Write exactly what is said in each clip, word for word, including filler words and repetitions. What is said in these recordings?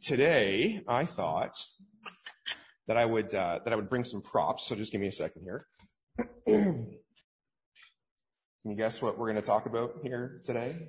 today I thought that I would uh, that I would bring some props. So just give me a second here. Can you guess what we're going to talk about here today?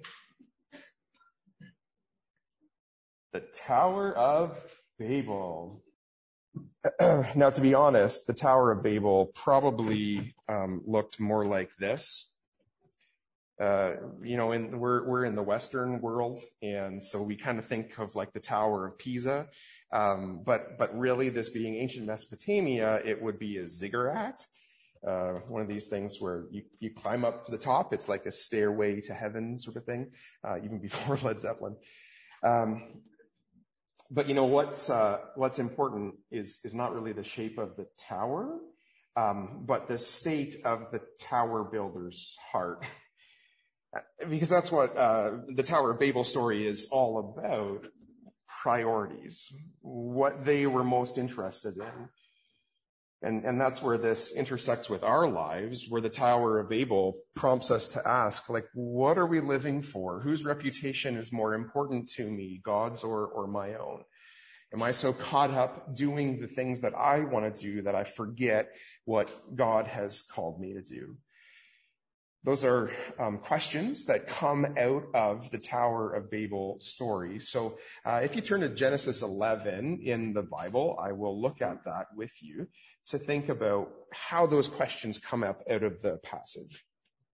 The Tower of Babel. Now, to be honest, the Tower of Babel probably um, looked more like this. Uh, you know, in, we're we're in the Western world, and so we kind of think of like the Tower of Pisa. Um, but but really, this being ancient Mesopotamia, it would be a ziggurat. Uh, one of these things where you, you climb up to the top. It's like a stairway to heaven sort of thing, uh, even before Led Zeppelin. Um, but you know, what's, uh, what's important is, is not really the shape of the tower, um, but the state of the tower builder's heart. Because that's what, uh, the Tower of Babel story is all about. Priorities. What they were most interested in. And, and that's where this intersects with our lives, where the Tower of Babel prompts us to ask, like, what are we living for? Whose reputation is more important to me, God's or, or my own? Am I so caught up doing the things that I want to do that I forget what God has called me to do? Those are um, questions that come out of the Tower of Babel story. So uh, if you turn to Genesis eleven in the Bible, I will look at that with you to think about how those questions come up out of the passage.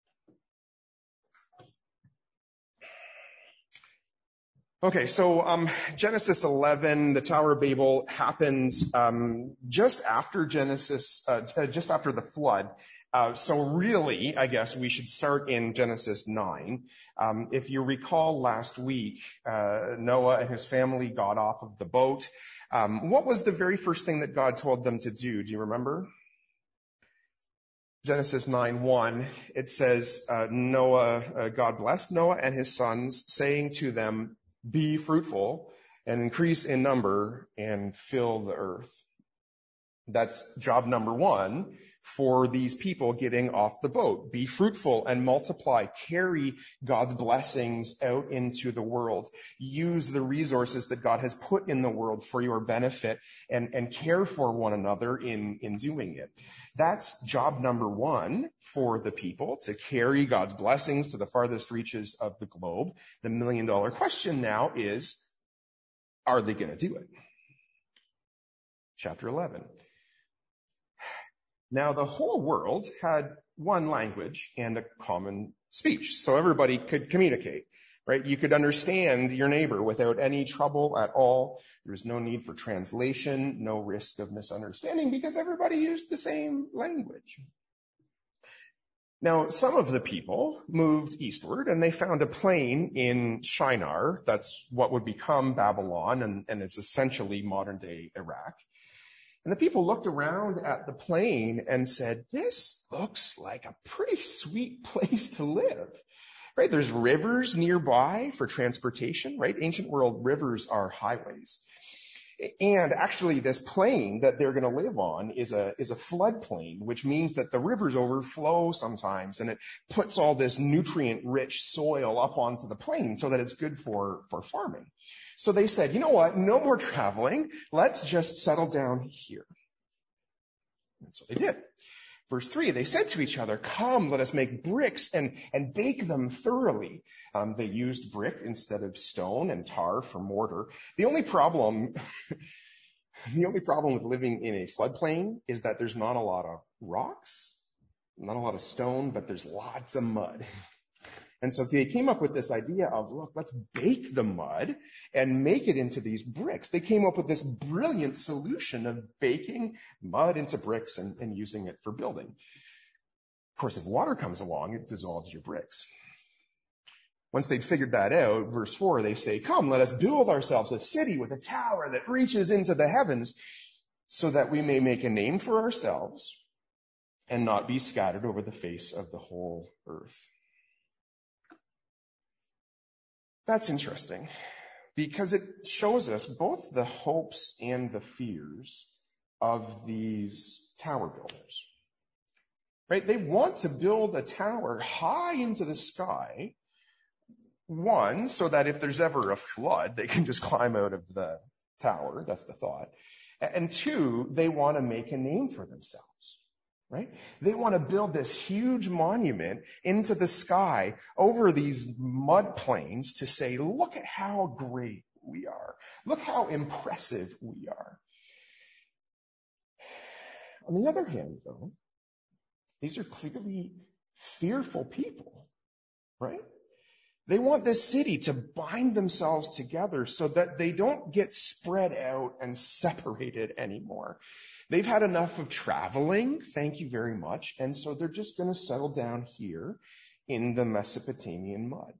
Okay, so um, Genesis eleven, the Tower of Babel happens um, just after Genesis, uh, just after the flood. Uh, so really, I guess we should start in Genesis nine. Um, if you recall last week, uh, Noah and his family got off of the boat. Um, what was the very first thing that God told them to do? Do you remember? Genesis nine one, it says, uh, Noah, uh, God blessed Noah and his sons, saying to them, be fruitful and increase in number and fill the earth. That's job number one for these people getting off the boat. Be fruitful and multiply. Carry God's blessings out into the world. Use the resources that God has put in the world for your benefit and, and care for one another in, in doing it. That's job number one for the people, to carry God's blessings to the farthest reaches of the globe. The million dollar question now is, are they going to do it? Chapter eleven. Now, the whole world had one language and a common speech, so everybody could communicate, right? You could understand your neighbor without any trouble at all. There was no need for translation, no risk of misunderstanding, because everybody used the same language. Now, some of the people moved eastward, and they found a plain in Shinar. That's what would become Babylon, and, and it's essentially modern-day Iraq. And the people looked around at the plain and said, this looks like a pretty sweet place to live, right? There's rivers nearby for transportation, right? Ancient world rivers are highways. And actually this plain that they're going to live on is a, is a floodplain, which means that the rivers overflow sometimes, and it puts all this nutrient-rich soil up onto the plain so that it's good for, for farming. So they said, you know what? No more traveling. Let's just settle down here. And so they did. Verse three, they said to each other, come, let us make bricks and, and bake them thoroughly. Um, they used brick instead of stone and tar for mortar. The only problem, the only problem with living in a floodplain is that there's not a lot of rocks, not a lot of stone, but there's lots of mud. And so they came up with this idea of, look, let's bake the mud and make it into these bricks. They came up with this brilliant solution of baking mud into bricks and, and using it for building. Of course, if water comes along, it dissolves your bricks. Once they'd figured that out, verse four, they say, come, let us build ourselves a city with a tower that reaches into the heavens so that we may make a name for ourselves and not be scattered over the face of the whole earth. That's interesting because it shows us both the hopes and the fears of these tower builders, right? They want to build a tower high into the sky, one, so that if there's ever a flood, they can just climb out of the tower. That's the thought. And two, they want to make a name for themselves, right? They want to build this huge monument into the sky over these mud plains to say, look at how great we are. Look how impressive we are. On the other hand, though, these are clearly fearful people, right? They want this city to bind themselves together so that they don't get spread out and separated anymore. They've had enough of traveling, thank you very much, and so they're just going to settle down here in the Mesopotamian mud.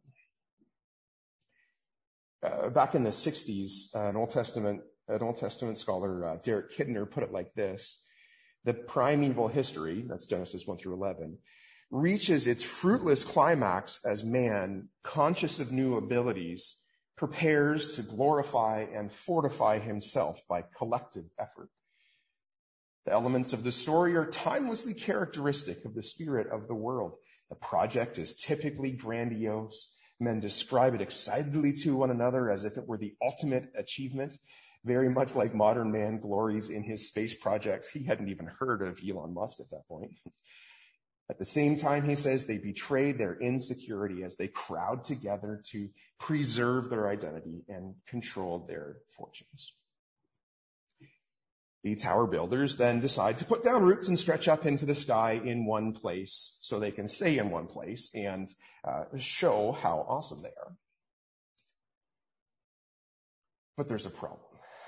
Uh, back in the sixties, uh, an Old Testament an Old Testament scholar, uh, Derek Kidner, put it like this: the primeval history, that's Genesis one through eleven, reaches its fruitless climax as man, conscious of new abilities, prepares to glorify and fortify himself by collective effort. The elements of the story are timelessly characteristic of the spirit of the world. The project is typically grandiose. Men describe it excitedly to one another as if it were the ultimate achievement, very much like modern man glories in his space projects. He hadn't even heard of Elon Musk at that point. At the same time, he says, they betrayed their insecurity as they crowd together to preserve their identity and control their fortunes. The tower builders then decide to put down roots and stretch up into the sky in one place so they can stay in one place and uh, show how awesome they are. But there's a problem.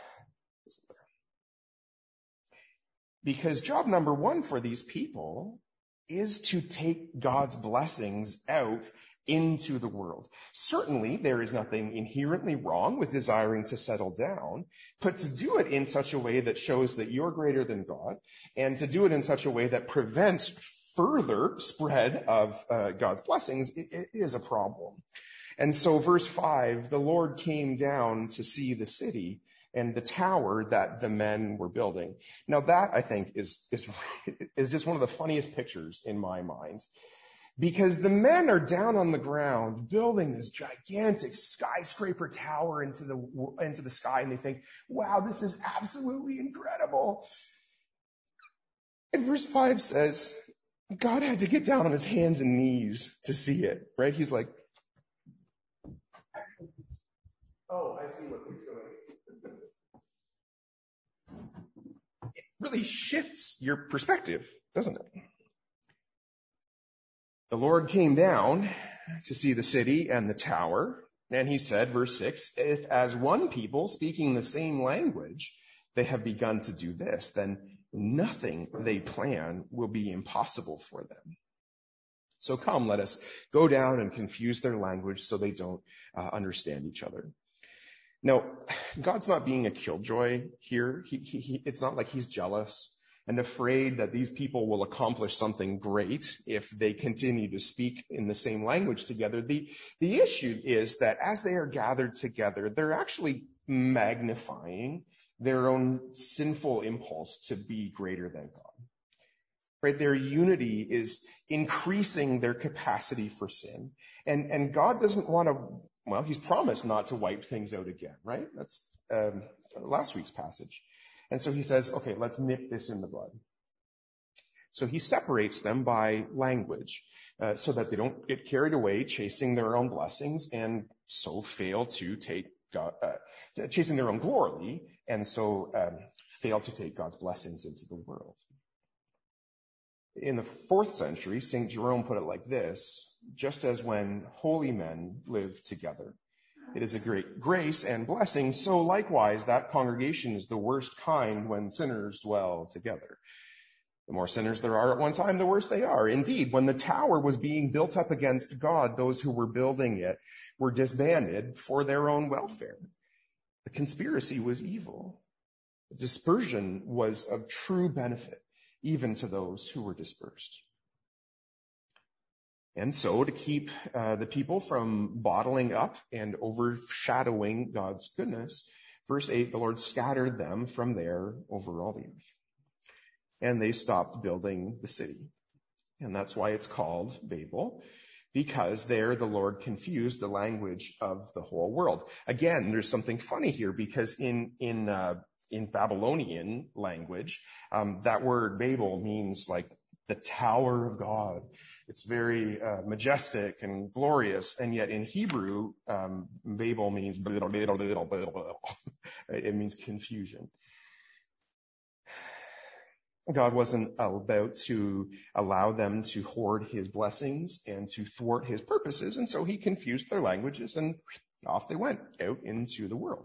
Because job number one for these people is to take God's blessings out into the world. Certainly, there is nothing inherently wrong with desiring to settle down, but to do it in such a way that shows that you're greater than God, and to do it in such a way that prevents further spread of uh, God's blessings, it, it is a problem. And so verse five, the Lord came down to see the city and the tower that the men were building. Now that, I think, is, is, is just one of the funniest pictures in my mind, because the men are down on the ground building this gigantic skyscraper tower into the, into the sky, and they think, wow, this is absolutely incredible. And verse five says, God had to get down on his hands and knees to see it, right? He's like, oh, I see what you're doing. It really shifts your perspective, doesn't it? The Lord came down to see the city and the tower, and he said, verse six, if as one people speaking the same language, they have begun to do this, then nothing they plan will be impossible for them. So come, let us go down and confuse their language so they don't uh, understand each other. Now, God's not being a killjoy here. He, he, he, it's not like he's jealous and afraid that these people will accomplish something great if they continue to speak in the same language together. The, the issue is that as they are gathered together, they're actually magnifying their own sinful impulse to be greater than God. Right? Their unity is increasing their capacity for sin. And, and God doesn't want to, well, he's promised not to wipe things out again, right? That's um, last week's passage. And so he says, okay, let's nip this in the bud. So he separates them by language uh, so that they don't get carried away chasing their own blessings and so fail to take God, uh, chasing their own glory and so um, fail to take God's blessings into the world. In the fourth century, Saint Jerome put it like this: just as when holy men live together, it is a great grace and blessing, so likewise that congregation is the worst kind when sinners dwell together. The more sinners there are at one time, the worse they are. Indeed, when the tower was being built up against God, those who were building it were disbanded for their own welfare. The conspiracy was evil. The dispersion was of true benefit, even to those who were dispersed. And so to keep uh, the people from bottling up and overshadowing God's goodness, verse eight, the Lord scattered them from there over all the earth. And they stopped building the city. And that's why it's called Babel, because there the Lord confused the language of the whole world. Again, there's something funny here because in in uh, in Babylonian language, um, that word Babel means like the tower of God. It's very uh, majestic and glorious, and yet in Hebrew, um, Babel means it means confusion. God wasn't about to allow them to hoard his blessings and to thwart his purposes, and so he confused their languages, and off they went out into the world.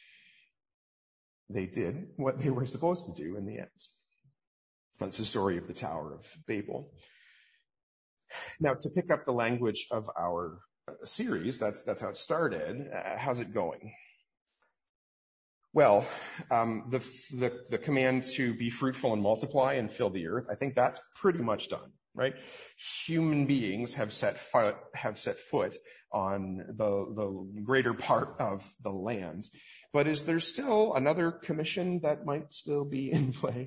They did what they were supposed to do in the end. That's the story of the Tower of Babel. Now, to pick up the language of our series, that's that's how it started. Uh, how's it going? Well, um, the, the the command to be fruitful and multiply and fill the earth, I think that's pretty much done, right? Human beings have set foot have set foot on the the greater part of the land, but is there still another commission that might still be in play?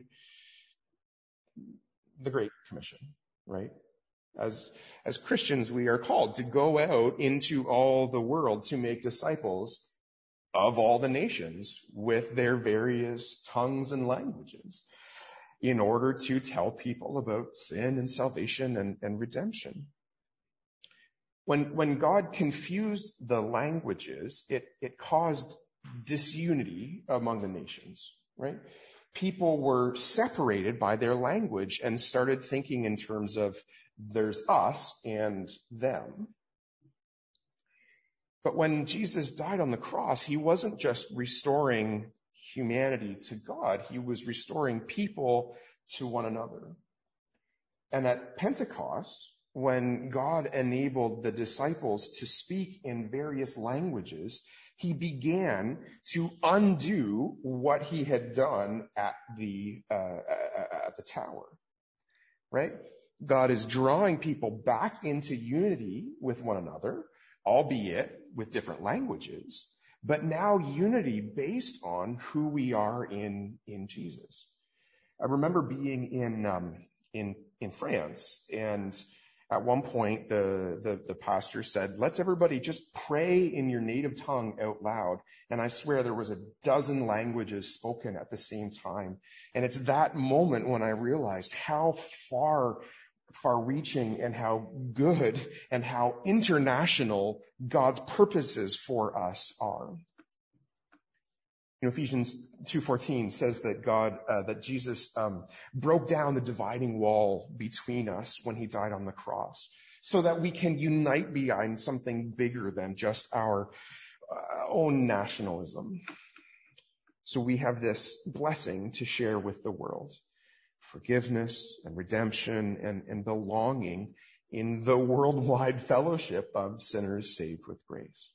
The Great Commission, right? As as Christians, we are called to go out into all the world to make disciples of all the nations with their various tongues and languages in order to tell people about sin and salvation and, and redemption. When, when God confused the languages, it, it caused disunity among the nations, right? People were separated by their language and started thinking in terms of there's us and them. But when Jesus died on the cross, he wasn't just restoring humanity to God. He was restoring people to one another. And at Pentecost, when God enabled the disciples to speak in various languages, he began to undo what he had done at the uh, at the tower, right? God is drawing people back into unity with one another, albeit with different languages, but now unity based on who we are in, in Jesus. I remember being in, um, in, in France, and at one point the, the, the pastor said, let's everybody just pray in your native tongue out loud. And I swear there was a dozen languages spoken at the same time. And it's that moment when I realized how far far-reaching and how good and how international God's purposes for us are. You know, Ephesians two fourteen says that God, uh, that Jesus um, broke down the dividing wall between us when he died on the cross, so that we can unite behind something bigger than just our uh, own nationalism. So we have this blessing to share with the world. Forgiveness and redemption and, and belonging in the worldwide fellowship of sinners saved with grace.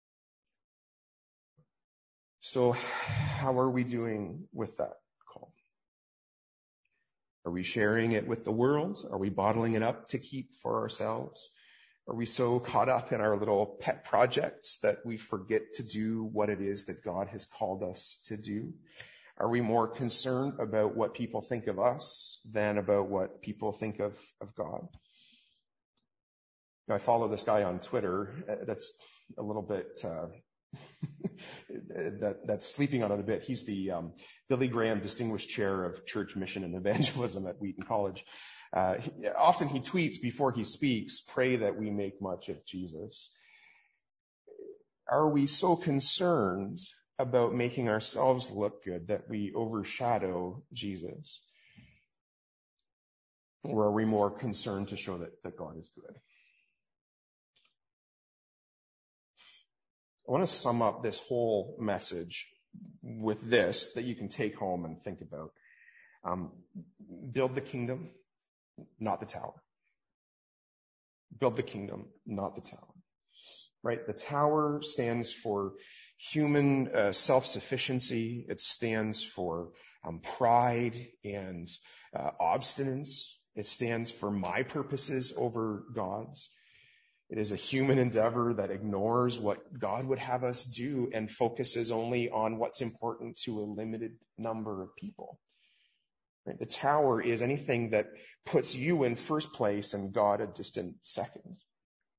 So how are we doing with that call? Are we sharing it with the world? Are we bottling it up to keep for ourselves? Are we so caught up in our little pet projects that we forget to do what it is that God has called us to do? Are we more concerned about what people think of us than about what people think of, of God? I follow this guy on Twitter that's a little bit, uh, that, that's sleeping on it a bit. He's the um, Billy Graham Distinguished Chair of Church Mission and Evangelism at Wheaton College. Uh, he, often he tweets before he speaks, pray that we make much of Jesus. Are we so concerned about making ourselves look good that we overshadow Jesus? Or are we more concerned to show that, that God is good? I want to sum up this whole message with this that you can take home and think about. Um, build the kingdom, not the tower. Build the kingdom, not the tower. Right? The tower stands for human uh, self-sufficiency. It stands for um, pride and uh, obstinance. It stands for my purposes over God's. It is a human endeavor that ignores what God would have us do and focuses only on what's important to a limited number of people. Right? The tower is anything that puts you in first place and God a distant second.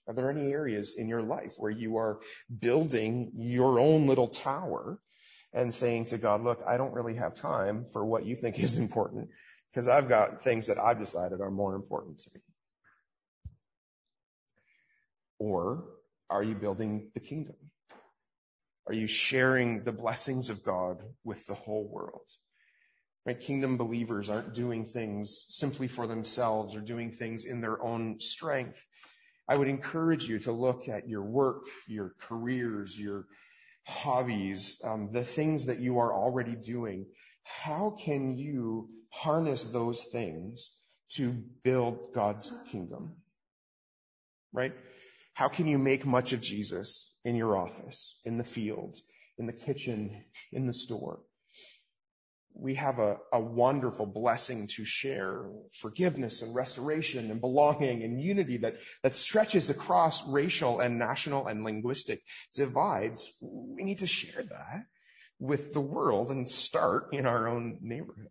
Are there any areas in your life where you are building your own little tower and saying to God, look, I don't really have time for what you think is important because I've got things that I've decided are more important to me? Or are you building the kingdom? Are you sharing the blessings of God with the whole world? Right? Kingdom believers aren't doing things simply for themselves or doing things in their own strength. I would encourage you to look at your work, your careers, your hobbies, um, the things that you are already doing. How can you harness those things to build God's kingdom? Right? How can you make much of Jesus in your office, in the field, in the kitchen, in the store? We have a, a wonderful blessing to share, forgiveness and restoration and belonging and unity that, that stretches across racial and national and linguistic divides. We need to share that with the world and start in our own neighborhood.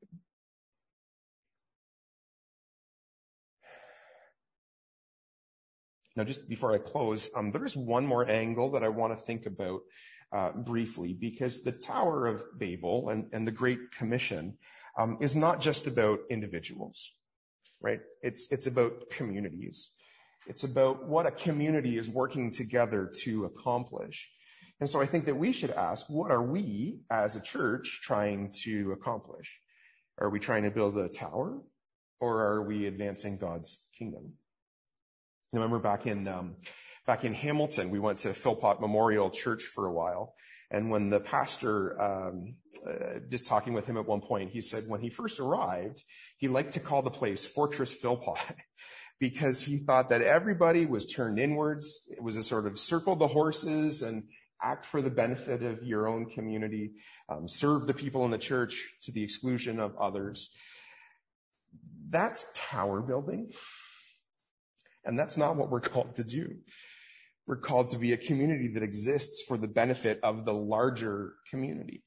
Now, just before I close, um, there is one more angle that I want to think about uh, briefly, because the Tower of Babel and, and the Great Commission um, is not just about individuals, right? It's it's about communities. It's about what a community is working together to accomplish. And so I think that we should ask, what are we as a church trying to accomplish? Are we trying to build a tower, or are we advancing God's kingdom? I remember back in um, back in Hamilton, we went to Philpott Memorial Church for a while. And when the pastor, um, uh, just talking with him at one point, he said when he first arrived, he liked to call the place Fortress Philpott because he thought that everybody was turned inwards. It was a sort of circle the horses and act for the benefit of your own community, um, serve the people in the church to the exclusion of others. That's tower building. And that's not what we're called to do. We're called to be a community that exists for the benefit of the larger community.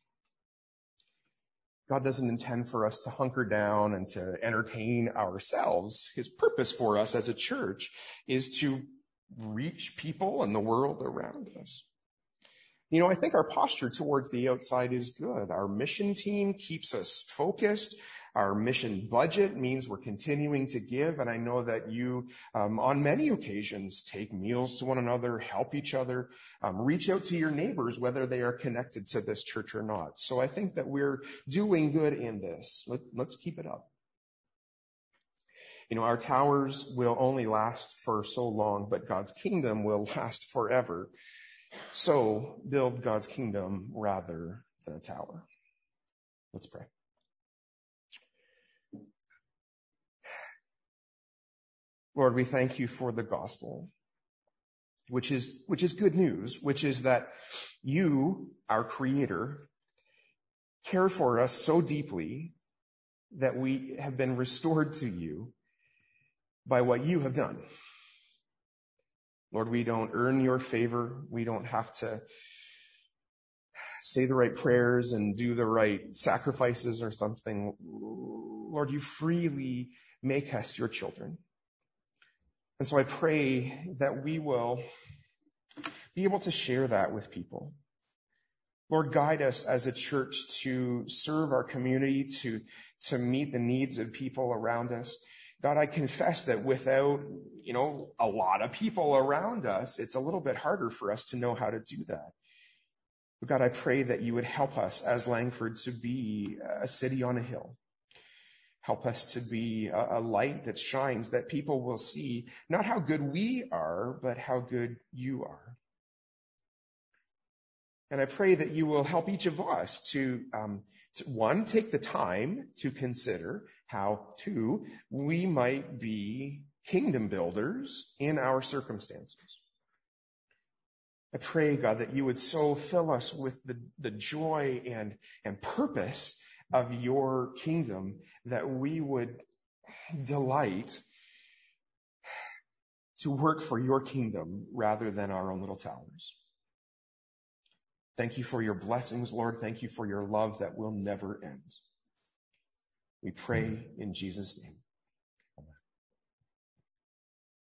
God doesn't intend for us to hunker down and to entertain ourselves. His purpose for us as a church is to reach people and the world around us. You know, I think our posture towards the outside is good. Our mission team keeps us focused. Our mission budget means we're continuing to give, and I know that you, um, on many occasions, take meals to one another, help each other, um, reach out to your neighbors, whether they are connected to this church or not. So I think that we're doing good in this. Let, let's keep it up. You know, our towers will only last for so long, but God's kingdom will last forever. So build God's kingdom rather than a tower. Let's pray. Lord, we thank you for the gospel, which is, which is good news, which is that you, our creator, care for us so deeply that we have been restored to you by what you have done. Lord, we don't earn your favor. We don't have to say the right prayers and do the right sacrifices or something. Lord, you freely make us your children. And so I pray that we will be able to share that with people. Lord, guide us as a church to serve our community, to, to meet the needs of people around us. God, I confess that without, you know, a lot of people around us, it's a little bit harder for us to know how to do that. But God, I pray that you would help us as Langford to be a city on a hill. Help us to be a, a light that shines, that people will see not how good we are, but how good you are. And I pray that you will help each of us to, um, to, one, take the time to consider how, two, we might be kingdom builders in our circumstances. I pray, God, that you would so fill us with the, the joy and, and purpose of your kingdom that we would delight to work for your kingdom rather than our own little towers. Thank you for your blessings, Lord. Thank you for your love that will never end. We pray in Jesus' name.